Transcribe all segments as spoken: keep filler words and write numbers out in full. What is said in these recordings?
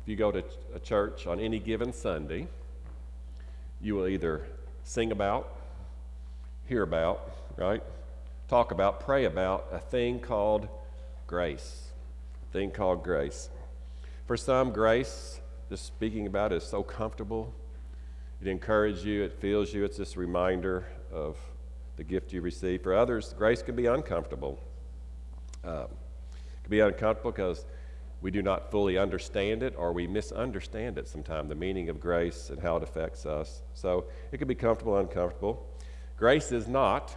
if you go to a church on any given Sunday, you will either sing about, hear about, right? Talk about, pray about a thing called grace. A thing called grace. For some, grace, just speaking about it, is so comfortable. It encourages you, it fills you, it's just a reminder of the gift you receive. For others, grace can be uncomfortable. Um, it can be uncomfortable because we do not fully understand it, or we misunderstand it sometimes, the meaning of grace and how it affects us. So it can be comfortable, uncomfortable. Grace is not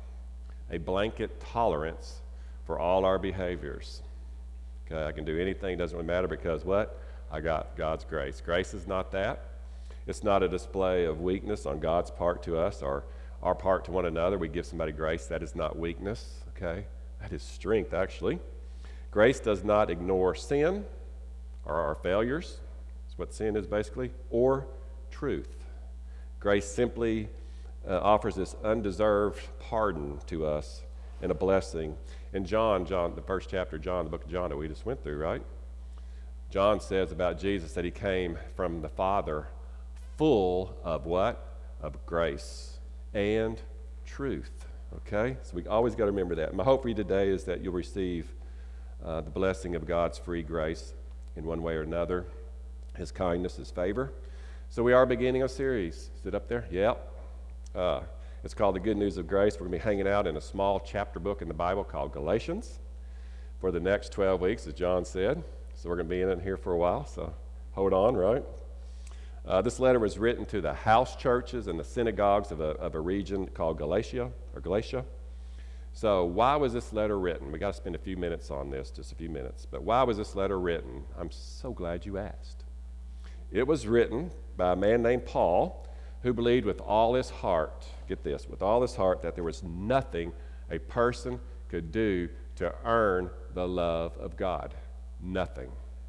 a blanket tolerance for all our behaviors. Okay, I can do anything, doesn't really matter because what? I got God's grace. Grace is not that. It's not a display of weakness on God's part to us or our part to one another. We give somebody grace. That is not weakness, okay? That is strength, actually. Grace does not ignore sin or our failures. That's what sin is basically, or truth. Grace simply uh, offers this undeserved pardon to us and a blessing. In John, John, the first chapter of John, the book of John that we just went through, right? John says about Jesus that he came from the Father full of what? Of grace and truth, okay? So we always got to remember that. My hope for you today is that you'll receive uh, the blessing of God's free grace in one way or another, his kindness, his favor. So we are beginning a series. Is it up there? Yep. Uh, it's called The Good News of Grace. We're going to be hanging out in a small chapter book in the Bible called Galatians for the next twelve weeks, as John said. So we're going to be in it here for a while, so hold on, right? Uh, this letter was written to the house churches and the synagogues of a, of a region called Galatia, or Galatia. So why was this letter written? We got to spend a few minutes on this, just a few minutes. But why was this letter written? I'm so glad you asked. It was written by a man named Paul, who believed with all his heart, get this, with all his heart, that there was nothing a person could do to earn the love of God. Nothing.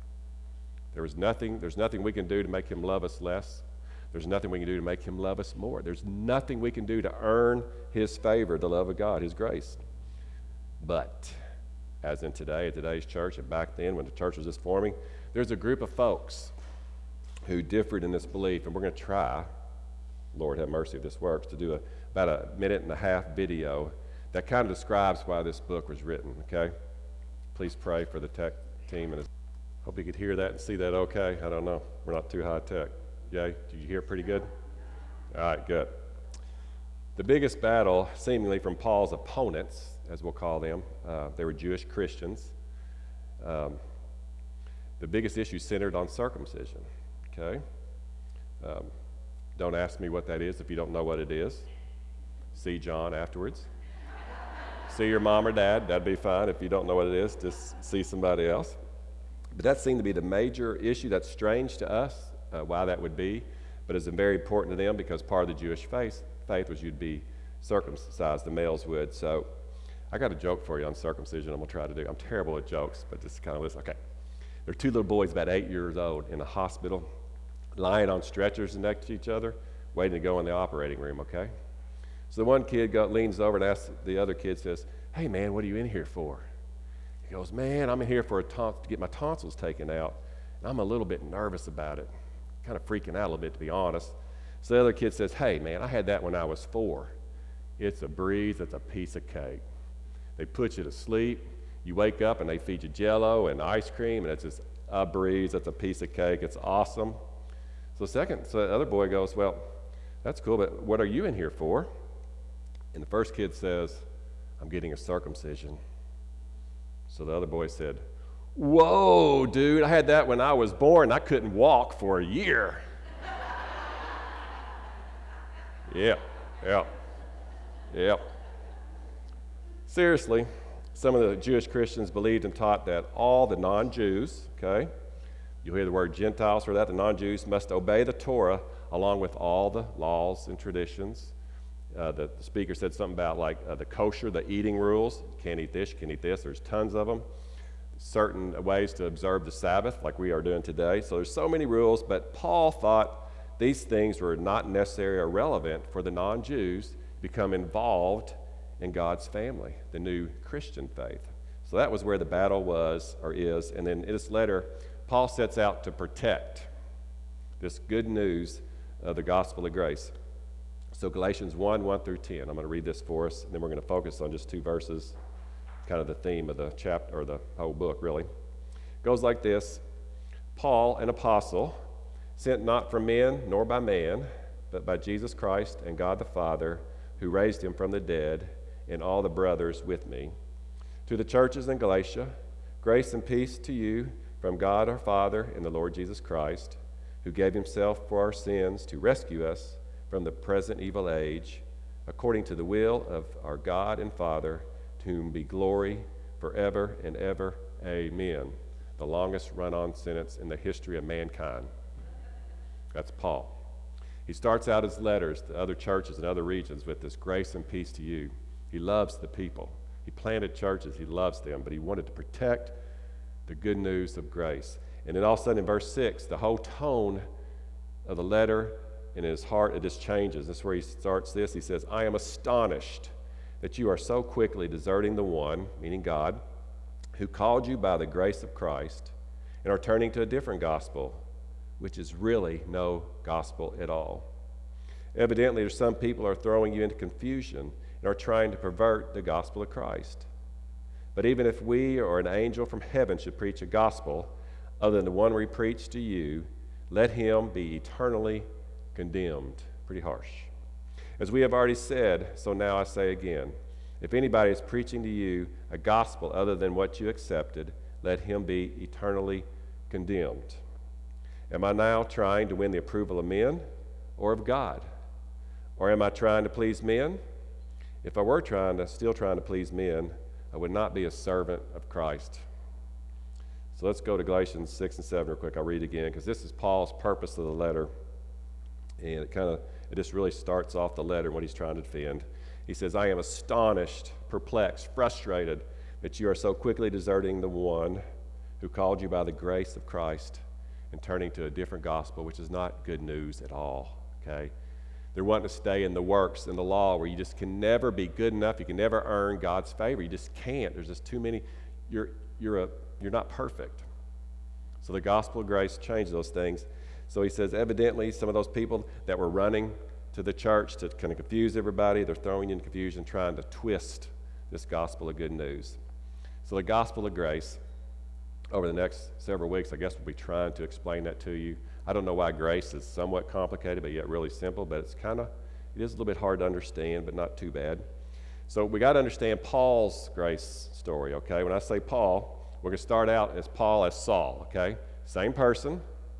There was nothing, there's nothing we can do to make him love us less. There's nothing we can do to make him love us more. There's nothing we can do to earn his favor, the love of God, his grace. But, as in today, at today's church, and back then when the church was just forming, there's a group of folks who differed in this belief, and we're going to try, Lord have mercy if this works, to do a, about a minute and a half video that kind of describes why this book was written, okay? Please pray for the tech team. And hope you could hear that and see that okay. I don't know. We're not too high tech. Yay? Did you hear pretty good? All right, good. The biggest battle, seemingly from Paul's opponents, as we'll call them, uh, they were Jewish Christians. Um, the biggest issue centered on circumcision, okay? Um, don't ask me what that is if you don't know what it is. See John afterwards. See your mom or dad, that'd be fine. If you don't know what it is, just see somebody else. But that seemed to be the major issue. That's strange to us, uh, why that would be, but it's very important to them because part of the Jewish faith, faith was you'd be circumcised, the males would. So I got a joke for you on circumcision I'm going to try to do. I'm terrible at jokes, but just kind of listen. Okay. There are two little boys about eight years old in a hospital, lying on stretchers next to each other, waiting to go in the operating room, okay? So the one kid go, leans over and asks the other kid, says, "Hey, man, what are you in here for?" He goes, "Man, I'm in here for a ton- to get my tonsils taken out, and I'm a little bit nervous about it. Kind of freaking out a little bit, to be honest." So the other kid says, "Hey, man, I had that when I was four. It's a breeze. It's a piece of cake. They put you to sleep. You wake up, and they feed you Jell-O and ice cream, and it's just a breeze. It's a piece of cake. It's awesome." So second, so the other boy goes, "Well, that's cool, but what are you in here for?" And the first kid says, "I'm getting a circumcision." So the other boy said, "Whoa, dude, I had that when I was born. I couldn't walk for a year." Yeah, yeah, yeah. Seriously, some of the Jewish Christians believed and taught that all the non-Jews, okay, you'll hear the word Gentiles for that, the non-Jews must obey the Torah along with all the laws and traditions. Uh, the, the speaker said something about like uh, the kosher, the eating rules. Can't eat this, can't eat this. There's tons of them. Certain ways to observe the Sabbath, like we are doing today. So there's so many rules, but Paul thought these things were not necessary or relevant for the non-Jews to become involved in God's family, the new Christian faith. So that was where the battle was or is. And then in this letter, Paul sets out to protect this good news of the gospel of grace. So Galatians one, one through ten. I'm going to read this for us, and then we're going to focus on just two verses, kind of the theme of the chapter, or the whole book, really. It goes like this. Paul, an apostle, sent not from men nor by man, but by Jesus Christ and God the Father, who raised him from the dead, and all the brothers with me. To the churches in Galatia, grace and peace to you from God our Father and the Lord Jesus Christ, who gave himself for our sins to rescue us from the present evil age, according to the will of our God and Father, to whom be glory forever and ever. Amen. The longest run-on sentence in the history of mankind. That's Paul. He starts out his letters to other churches and other regions with this grace and peace to you. He loves the people. He planted churches. He loves them, but he wanted to protect the good news of grace. And then all of a sudden in verse six, the whole tone of the letter in his heart, it just changes. This is where he starts this. He says, I am astonished that you are so quickly deserting the one, meaning God, who called you by the grace of Christ, and are turning to a different gospel, which is really no gospel at all. Evidently, there's some people are throwing you into confusion and are trying to pervert the gospel of Christ. But even if we or an angel from heaven should preach a gospel other than the one we preach to you, let him be eternally condemned. Pretty harsh. As we have already said, so now I say again, if anybody is preaching to you a gospel other than what you accepted, let him be eternally condemned. Am I now trying to win the approval of men or of God? Or am I trying to please men? If I were trying to, still trying to please men, I would not be a servant of Christ. So let's go to Galatians six and seven real quick. I'll read it again because this is Paul's purpose of the letter. And it kind of, it just really starts off the letter and what he's trying to defend. He says, I am astonished, perplexed, frustrated that you are so quickly deserting the one who called you by the grace of Christ and turning to a different gospel, which is not good news at all, okay? They're wanting to stay in the works and the law where you just can never be good enough. You can never earn God's favor. You just can't. There's just too many. You're, you're, a, you're not perfect. So the gospel of grace changed those things. So he says, evidently, some of those people that were running to the church to kind of confuse everybody, they're throwing you into confusion, trying to twist this gospel of good news. So the gospel of grace, over the next several weeks, I guess we'll be trying to explain that to you. I don't know why grace is somewhat complicated, but yet really simple, but it's kind of, it is a little bit hard to understand, but not too bad. So we got to understand Paul's grace story, okay? When I say Paul, we're going to start out as Paul as Saul, okay? Same person.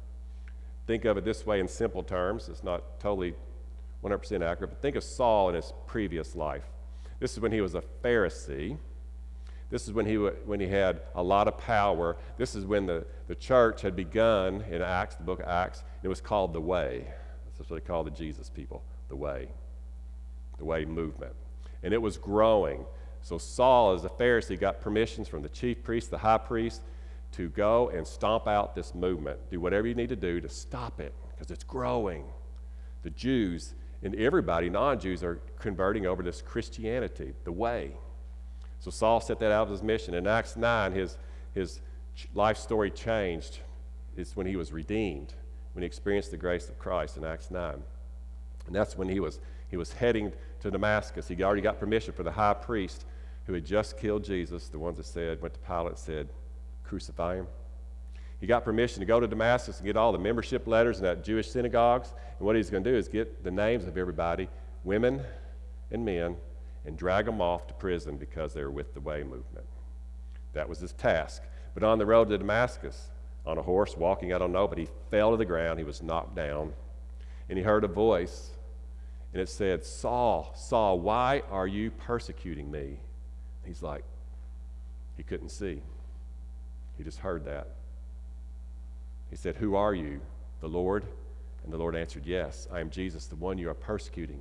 Think of it this way in simple terms. It's not totally one hundred percent accurate, but think of Saul in his previous life. This is when he was a Pharisee. This is when he when he had a lot of power. This is when the, the church had begun in Acts, the book of Acts. It was called the Way. That's what they called the Jesus people, the Way, the Way movement. And it was growing. So Saul, as a Pharisee, got permissions from the chief priest, the high priest, to go and stomp out this movement. Do whatever you need to do to stop it, because it's growing. The Jews and everybody, non-Jews, are converting over to this Christianity, the Way. So Saul set that out as his mission. In Acts nine, his, his life story changed. It's when he was redeemed, when he experienced the grace of Christ in Acts nine. And that's when he was, he was heading to Damascus. He already got permission for the high priest who had just killed Jesus, the ones that said, went to Pilate and said, crucify him. He got permission to go to Damascus and get all the membership letters in that Jewish synagogues. And what he's going to do is get the names of everybody, women and men, and drag them off to prison because they were with the Way movement. That was his task. But on the road to Damascus, on a horse, walking, I don't know, but he fell to the ground. He was knocked down. And he heard a voice, and it said, Saul, Saul, why are you persecuting me? He's like, he couldn't see. He just heard that. He said, who are you, the Lord? And the Lord answered, yes, I am Jesus, the one you are persecuting.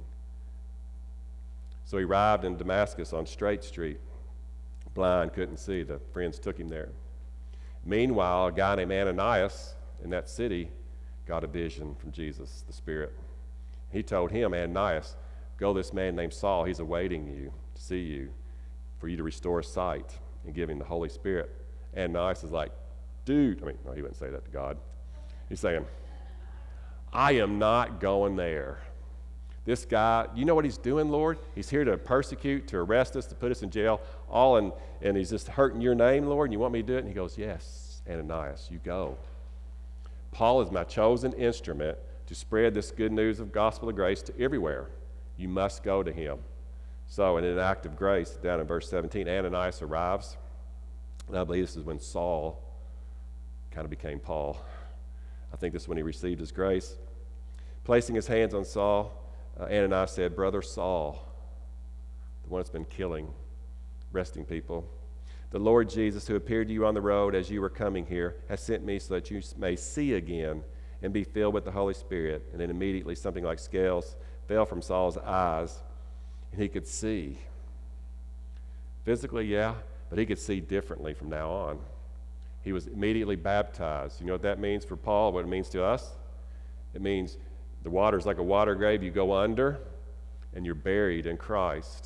So he arrived in Damascus on Straight Street, blind, couldn't see. The friends took him there. Meanwhile, a guy named Ananias in that city got a vision from Jesus, the Spirit. He told him, Ananias, go this man named Saul, he's awaiting you to see you, for you to restore sight and give him the Holy Spirit. Ananias is like, dude, I mean, no, he wouldn't say that to God. He's saying, I am not going there. This guy, you know what he's doing, Lord? He's here to persecute, to arrest us, to put us in jail, all in, and he's just hurting your name, Lord, and you want me to do it? And he goes, yes, Ananias, you go. Paul is my chosen instrument to spread this good news of gospel of grace to everywhere. You must go to him. So in an act of grace, down in verse seventeen, Ananias arrives. And I believe this is when Saul kind of became Paul. I think this is when he received his grace. Placing his hands on Saul, uh, Ananias said, Brother Saul, the one that's been killing, arresting people, the Lord Jesus, who appeared to you on the road as you were coming here, has sent me so that you may see again and be filled with the Holy Spirit. And then immediately something like scales fell from Saul's eyes, and he could see. Physically, yeah, but he could see differently from now on. He was immediately baptized. You know what that means for Paul, what it means to us? It means the water is like a water grave. You go under, and you're buried in Christ.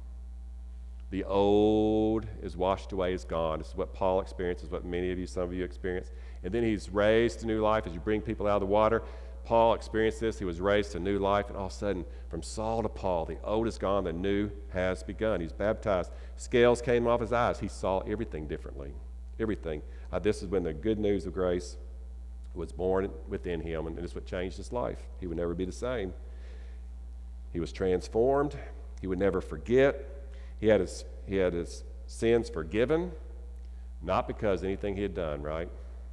The old is washed away, is gone. This is what Paul experiences, what many of you, some of you experience. And then he's raised to new life as you bring people out of the water. Paul experienced this. He was raised to new life, and all of a sudden, from Saul to Paul, the old is gone, the new has begun. He's baptized. Scales came off his eyes. He saw everything differently. Everything. Uh, this is when the good news of grace was born within him, and it's what changed his life. He would never be the same. He was transformed. He would never forget. He had his, he had his sins forgiven, not because anything he had done, right?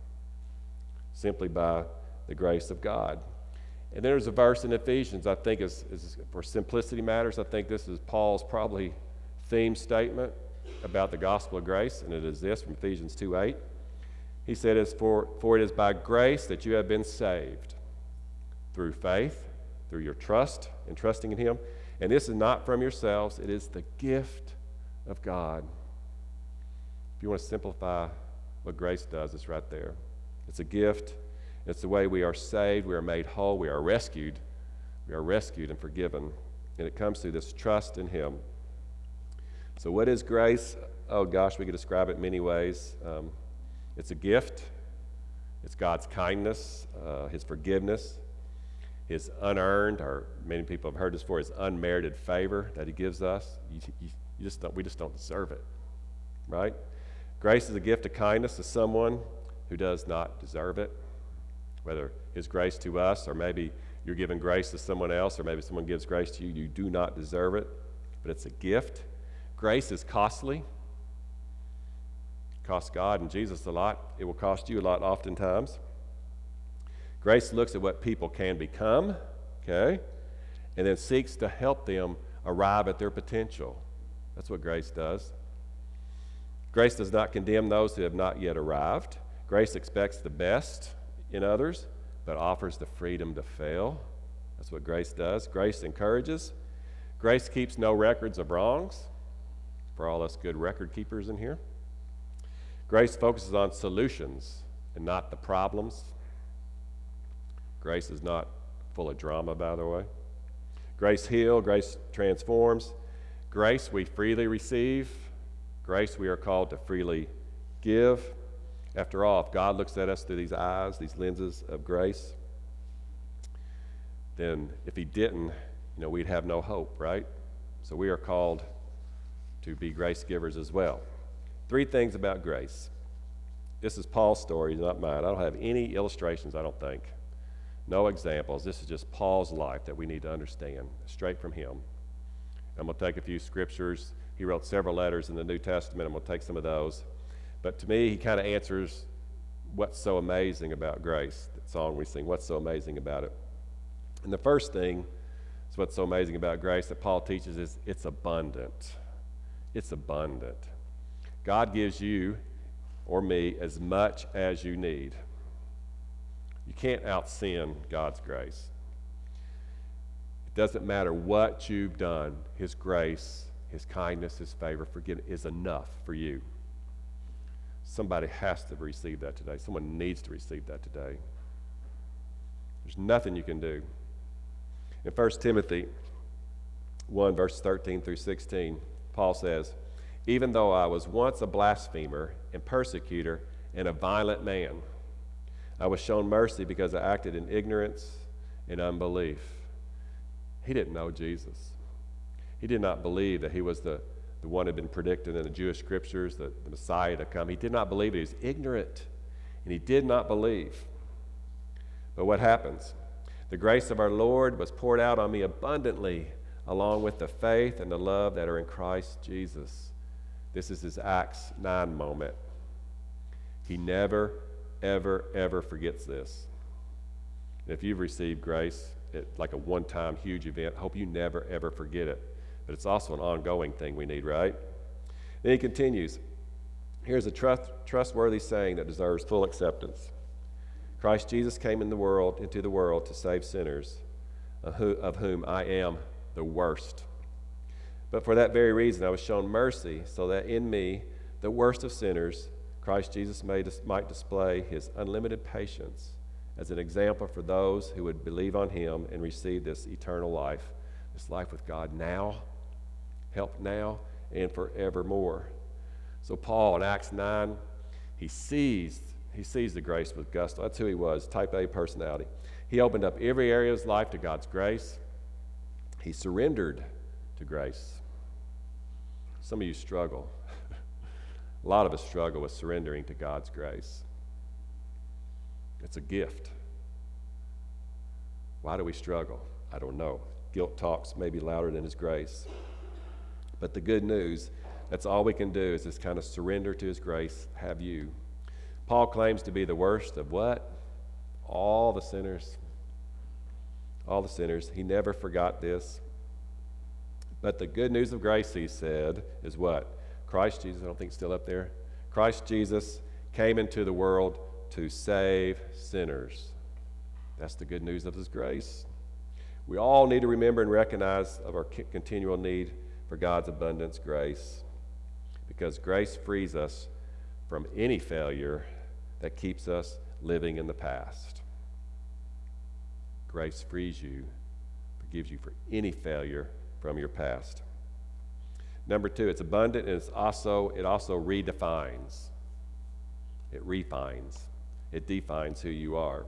Simply by the grace of God. And then there's a verse in Ephesians, I think is, is for simplicity matters, I think this is Paul's probably theme statement about the gospel of grace, and it is this from Ephesians two eight. He said, "As for, for it is by grace that you have been saved, through faith, through your trust and trusting in him. And this is not from yourselves, it is the gift of God." If you want to simplify what grace does, it's right there. It's a gift. It's the way we are saved, we are made whole, we are rescued. We are rescued and forgiven. And it comes through this trust in him. So what is grace? Oh gosh, we could describe it in many ways. Um, it's a gift. It's God's kindness, uh, his forgiveness, his unearned, or many people have heard this before, his unmerited favor that he gives us. You, you, you just don't, we just don't deserve it, right? Grace is a gift of kindness to someone who does not deserve it, whether his grace to us, or maybe you're giving grace to someone else, or maybe someone gives grace to you. You do not deserve it, but it's a gift. Grace is costly. It costs God and Jesus a lot. It will cost you a lot oftentimes. Grace looks at what people can become, okay, and then seeks to help them arrive at their potential. That's what grace does. Grace does not condemn those who have not yet arrived. Grace expects the best in others, but offers the freedom to fail. That's what grace does. Grace encourages. Grace keeps no records of wrongs, for all us good record keepers in here. Grace focuses on solutions and not the problems. Grace is not full of drama, by the way. Grace heals, grace transforms. Grace we freely receive. Grace we are called to freely give. After all, if God looks at us through these eyes, these lenses of grace, then if he didn't, you know, we'd have no hope, right? So we are called to be grace givers as well. Three things about grace. This is Paul's story, not mine. I don't have any illustrations, I don't think. No examples. This is just Paul's life that we need to understand, straight from him. I'm going to take a few scriptures. He wrote several letters in the New Testament. I'm going to take some of those. But to me, he kind of answers what's so amazing about grace, that song we sing, what's so amazing about it. And the first thing is what's so amazing about grace that Paul teaches is it's abundant. It's abundant. God gives you or me as much as you need. You can't out-sin God's grace. It doesn't matter what you've done, his grace, his kindness, his favor, forgiveness is enough for you. Somebody has to receive that today. Someone needs to receive that today. There's nothing you can do. In First Timothy one, verse thirteen through sixteen, Paul says, "Even though I was once a blasphemer and persecutor and a violent man. I was shown mercy because I acted in ignorance and unbelief. He didn't know Jesus. He did not believe that he was the, the one who had been predicted in the Jewish scriptures, that the Messiah to come. He did not believe it. He was ignorant, and he did not believe. But what happens? The grace of our Lord was poured out on me abundantly, along with the faith and the love that are in Christ Jesus. This is his Acts nine moment. He never, ever, ever forgets this. And if you've received grace, it, like a one-time huge event, I hope you never, ever forget it. But it's also an ongoing thing we need, right? Then he continues. Here's a trust, trustworthy saying that deserves full acceptance. Christ Jesus came in the world, into the world to save sinners, of, who, of whom I am the worst. But for that very reason I was shown mercy, so that in me, the worst of sinners, Christ Jesus may, might display his unlimited patience as an example for those who would believe on him and receive this eternal life, this life with God now, help now, and forevermore. So Paul in Acts nine, he sees, he sees the grace with gusto. That's who he was, type A personality. He opened up every area of his life to God's grace. He surrendered to grace. Some of you struggle. A lot of us struggle with surrendering to God's grace. It's a gift. Why do we struggle? I don't know. Guilt talks maybe louder than his grace. But the good news, that's all we can do is just kind of surrender to his grace, have you. Paul claims to be the worst of what? All the sinners. All the sinners. He never forgot this. But the good news of grace, he said, is what? Christ Jesus, I don't think it's still up there. Christ Jesus came into the world to save sinners. That's the good news of his grace. We all need to remember and recognize of our continual need for God's abundance grace, because grace frees us from any failure that keeps us living in the past. Grace frees you, forgives you for any failure from your past. Number two, it's abundant, and it's also it also redefines. It refines. It defines who you are.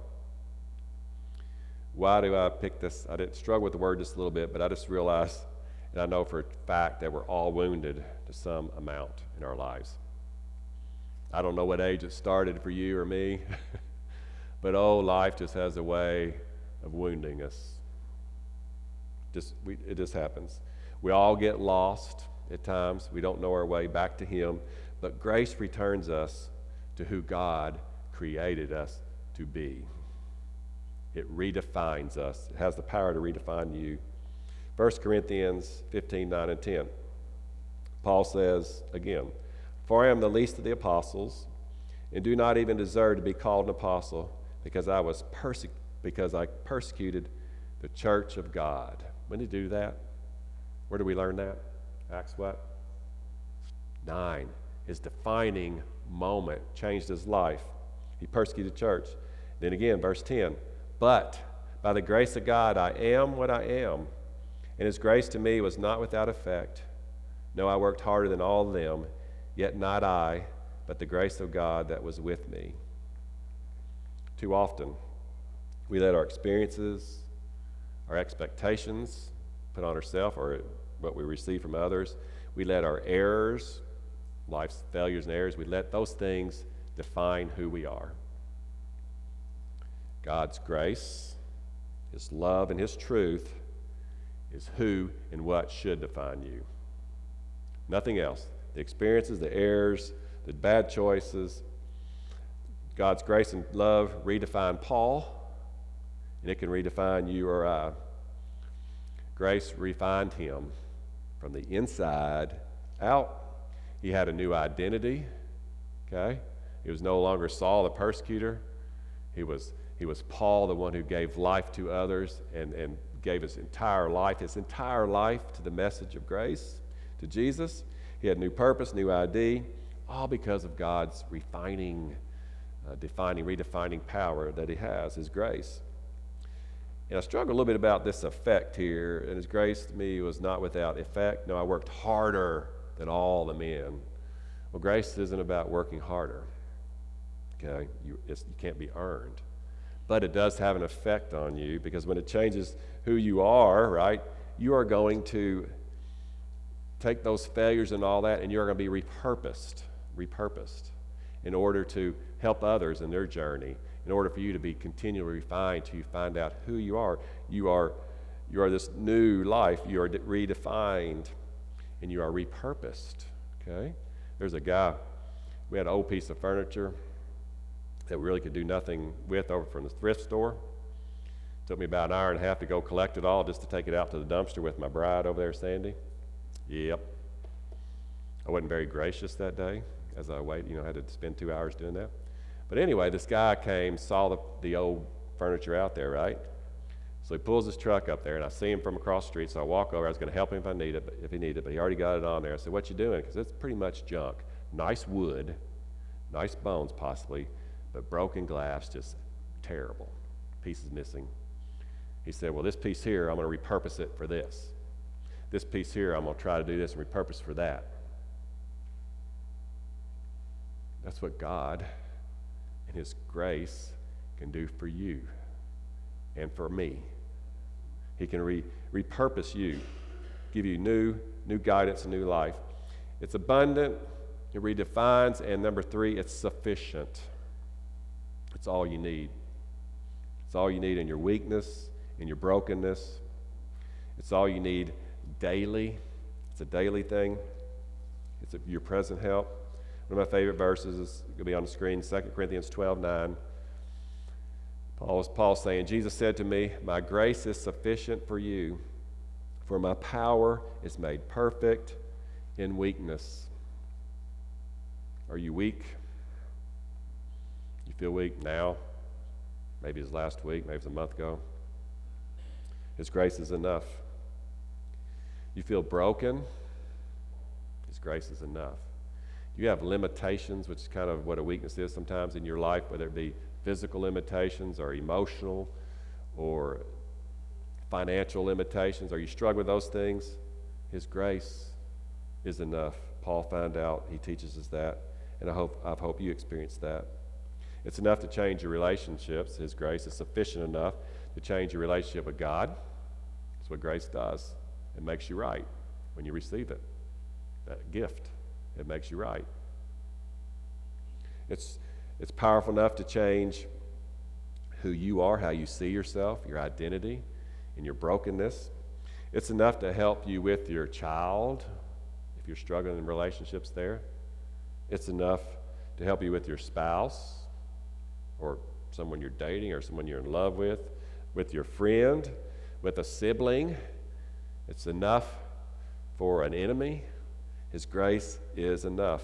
Why do I pick this? I didn't struggle with the word just a little bit, but I just realized, and I know for a fact that we're all wounded to some amount in our lives. I don't know what age it started for you or me, but oh, life just has a way of wounding us. Just we, it just happens. We all get lost at times. We don't know our way back to him, but grace returns us to who God created us to be. It redefines us. It has the power to redefine you. First Corinthians fifteen, nine and ten. Paul says, again, for I am the least of the apostles, and do not even deserve to be called an apostle, because I was perse- because I persecuted the church of God. When did he do that? Where do we learn that? Acts what? Nine. His defining moment changed his life. He persecuted the church. Then again, verse ten. But by the grace of God, I am what I am, and his grace to me was not without effect. No, I worked harder than all of them, yet not I, but the grace of God that was with me. Too often, we let our experiences, our expectations put on ourselves, or what we receive from others, we let our errors, life's failures and errors, we let those things define who we are. God's grace, his love, and his truth is who and what should define you. Nothing else. The experiences, the errors, the bad choices, God's grace and love redefine Paul, and it can redefine you or I. Grace refined him from the inside out. He had a new identity, okay? He was no longer Saul, the persecutor. He was He was Paul, the one who gave life to others and, and gave his entire life, his entire life to the message of grace, to Jesus. He had new purpose, new I D, all because of God's refining, uh, defining, redefining power that he has, his grace. And I struggle a little bit about this effect here, and his grace to me was not without effect. No, I worked harder than all the men. Well, grace isn't about working harder. Okay, you, it's, you can't be earned. But it does have an effect on you, because when it changes who you are, right, you are going to take those failures and all that, and you're going to be repurposed, repurposed in order to help others in their journey, in order for you to be continually refined till you find out who you are. You are, you are this new life. You are redefined, and you are repurposed, okay? There's a guy, we had an old piece of furniture that we really could do nothing with over from the thrift store. Took me about an hour and a half to go collect it all just to take it out to the dumpster with my bride over there, Sandy. Yep. I wasn't very gracious that day as I waited. You know, I had to spend two hours doing that. But anyway, this guy came, saw the, the old furniture out there, right? So he pulls his truck up there, and I see him from across the street, so I walk over. I was going to help him if I need it, but if he needed it, but he already got it on there. I said, "What you doing?" Because it's pretty much junk. Nice wood, nice bones possibly, but broken glass, just terrible. Pieces missing. He said, "Well, this piece here, I'm going to repurpose it for this. This piece here, I'm going to try to do this and repurpose for that." That's what God and His grace can do for you and for me. He can re- repurpose you, give you new, new guidance and new life. It's abundant, it redefines, and number three, it's sufficient. It's all you need. It's all you need in your weakness, in your brokenness. It's all you need daily. It's a daily thing. It's a, your present help. One of my favorite verses is going to be on the screen, Second Corinthians twelve nine. Paul is Paul saying, "Jesus said to me, my grace is sufficient for you, for my power is made perfect in weakness." Are you weak? You feel weak now? Maybe it's last week, maybe it's a month ago. His grace is enough. You feel broken? His grace is enough. You have limitations, which is kind of what a weakness is sometimes in your life, whether it be physical limitations or emotional or financial limitations. Are you struggling with those things? His grace is enough. Paul found out. He teaches us that, and I hope I hope you experience that. It's enough to change your relationships. His grace is sufficient enough to change your relationship with God. That's what grace does. It makes you right when you receive it. That gift, it makes you right. It's It's powerful enough to change who you are, how you see yourself, your identity, and your brokenness. It's enough to help you with your child, if you're struggling in relationships there. It's enough to help you with your spouse, or someone you're dating, or someone you're in love with, with your friend, with a sibling. It's enough for an enemy. His grace is enough.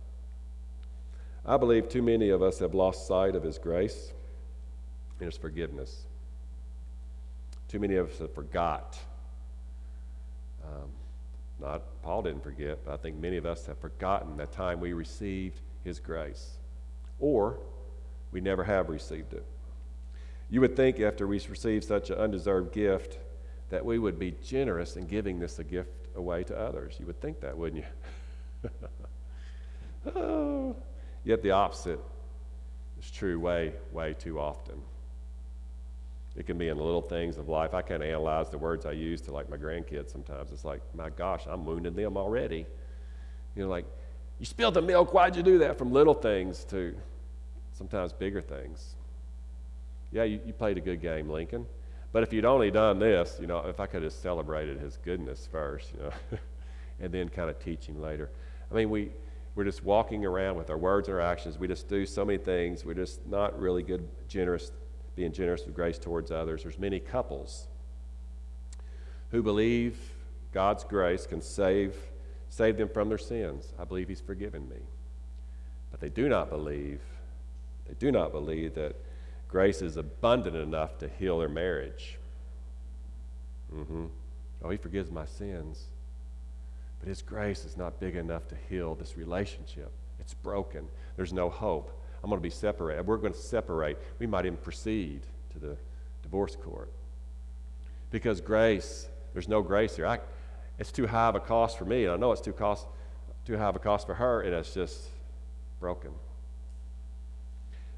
I believe too many of us have lost sight of His grace and His forgiveness. Too many of us have forgot. Um, not Paul didn't forget, but I think many of us have forgotten that time we received His grace, or we never have received it. You would think after we receive such an undeserved gift that we would be generous in giving this a gift away to others. You would think that, wouldn't you? Oh. Yet the opposite is true way, way too often. It can be in the little things of life. I kind of analyze the words I use to like my grandkids sometimes. It's like, my gosh, I'm wounding them already. You know, like, you spilled the milk, why'd you do that? From little things to sometimes bigger things. Yeah, you, you played a good game, Lincoln. But if you'd only done this, you know, if I could have celebrated his goodness first, you know, and then kind of teach him later. I mean, we... We're just walking around with our words and our actions. We just do so many things. We're just not really good, generous, being generous with grace towards others. There's many couples who believe God's grace can save, save them from their sins. I believe He's forgiven me. But they do not believe, they do not believe that grace is abundant enough to heal their marriage. Mm-hmm. Oh, He forgives my sins. But His grace is not big enough to heal this relationship. It's broken. There's no hope. I'm going to be separated. We're going to separate. We might even proceed to the divorce court. Because grace, there's no grace here. I, it's too high of a cost for me, and I know it's too cost, too high of a cost for her, and it's just broken.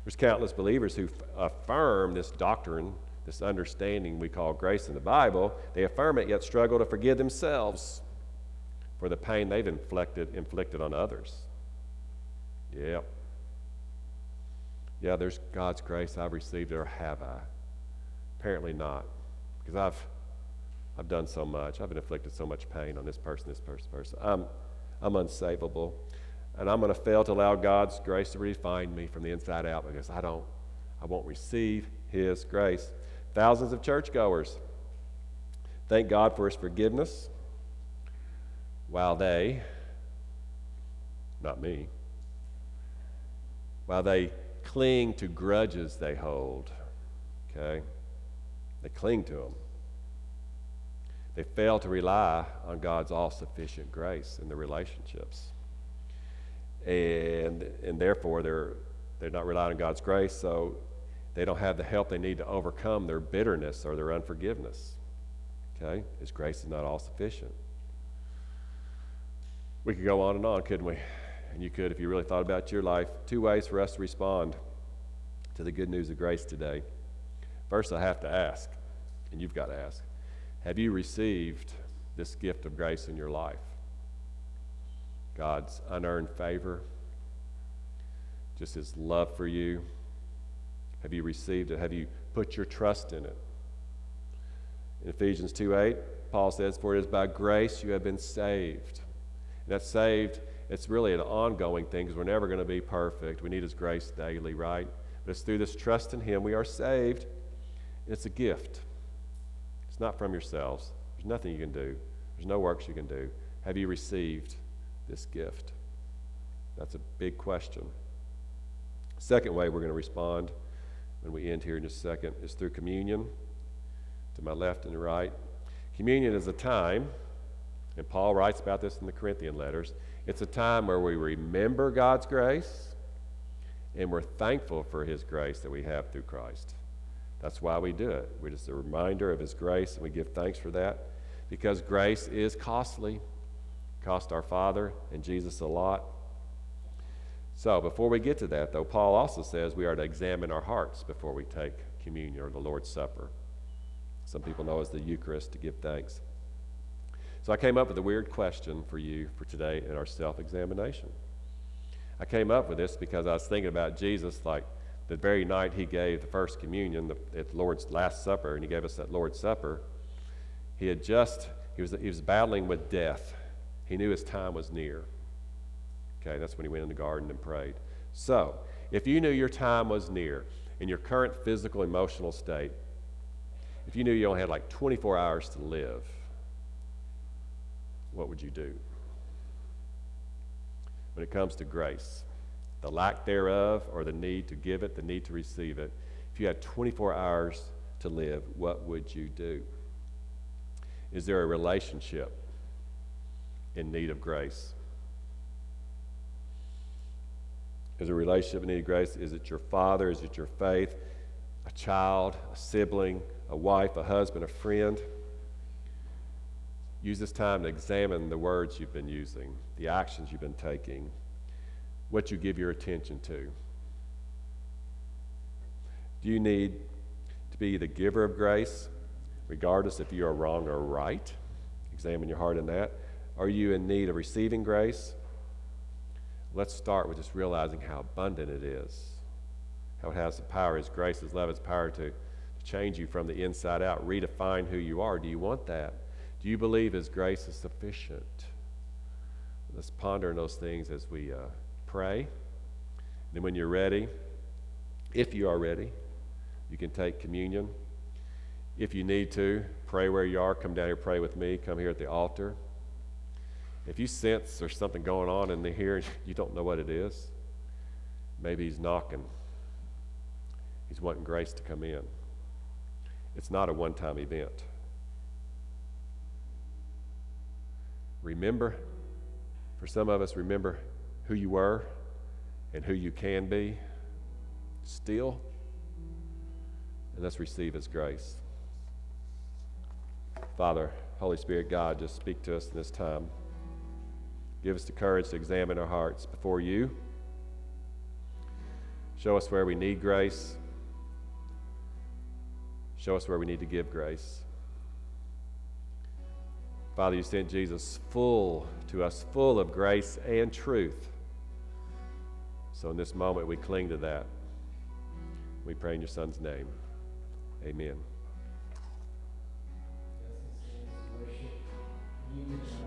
There's countless believers who f- affirm this doctrine, this understanding we call grace in the Bible. They affirm it, yet struggle to forgive themselves for the pain they've inflicted, inflicted on others. Yep. Yeah, there's God's grace. I've received it, or have I? Apparently not, because I've I've done so much. I've inflicted so much pain on this person, this person, person. I'm I'm unsavable, and I'm going to fail to allow God's grace to refine me from the inside out because I don't, I won't receive His grace. Thousands of churchgoers thank God for His forgiveness, while they, not me, while they cling to grudges they hold. Okay, they cling to them. They fail to rely on God's all-sufficient grace in their relationships. And, and therefore, they're, they're not relying on God's grace, so they don't have the help they need to overcome their bitterness or their unforgiveness. Okay? His grace is not all-sufficient. We could go on and on, couldn't we? And you could if you really thought about your life. Two ways for us to respond to the good news of grace today. First, I have to ask, and you've got to ask, have you received this gift of grace in your life? God's unearned favor, just His love for you. Have you received it? Have you put your trust in it? In Ephesians two eight, Paul says, "For it is by grace you have been saved." And that saved, it's really an ongoing thing because we're never going to be perfect. We need His grace daily, right? But it's through this trust in Him we are saved. It's a gift. It's not from yourselves. There's nothing you can do. There's no works you can do. Have you received this gift? That's a big question. Second way we're going to respond when we end here in just a second is through communion. To my left and right. Communion is a time, and Paul writes about this in the Corinthian letters, it's a time where we remember God's grace and we're thankful for His grace that we have through Christ. That's why we do it. We're just a reminder of His grace, and we give thanks for that because grace is costly. It cost our Father and Jesus a lot. So before we get to that, though, Paul also says we are to examine our hearts before we take communion or the Lord's Supper. Some people know as the Eucharist, to give thanks. So I came up with a weird question for you for today in our self-examination. I came up with this because I was thinking about Jesus, like the very night He gave the first communion the, at the Lord's Last Supper, and He gave us that Lord's Supper. He had just, he was, he was battling with death. He knew His time was near. Okay, that's when He went in the garden and prayed. So, if you knew your time was near in your current physical, emotional state, if you knew you only had like twenty-four hours to live, what would you do? When it comes to grace, the lack thereof or the need to give it, the need to receive it, if you had twenty-four hours to live, what would you do? Is there a relationship in need of grace? Is there a relationship in need of grace? Is it your father? Is it your faith? A child? A sibling? A wife? A husband? A friend? Use this time to examine the words you've been using, the actions you've been taking, what you give your attention to. Do you need to be the giver of grace, regardless if you are wrong or right? Examine your heart in that. Are you in need of receiving grace? Let's start with just realizing how abundant it is, how it has the power, His grace, His love, His power to, to change you from the inside out, redefine who you are. Do you want that? Do you believe His grace is sufficient? Let's ponder on those things as we uh, pray. And then when you're ready, if you are ready, you can take communion. If you need to, pray where you are. Come down here, pray with me. Come here at the altar. If you sense there's something going on in the here and you don't know what it is, maybe He's knocking. He's wanting grace to come in. It's not a one-time event. Remember, for some of us, remember who you were and who you can be still, and let's receive His grace. Father, Holy Spirit, God, just speak to us in this time. Give us the courage to examine our hearts before you. Show us where we need grace. Show us where we need to give grace. Father, you sent Jesus full to us, full of grace and truth. So in this moment, we cling to that. We pray in your Son's name. Amen. Worship you.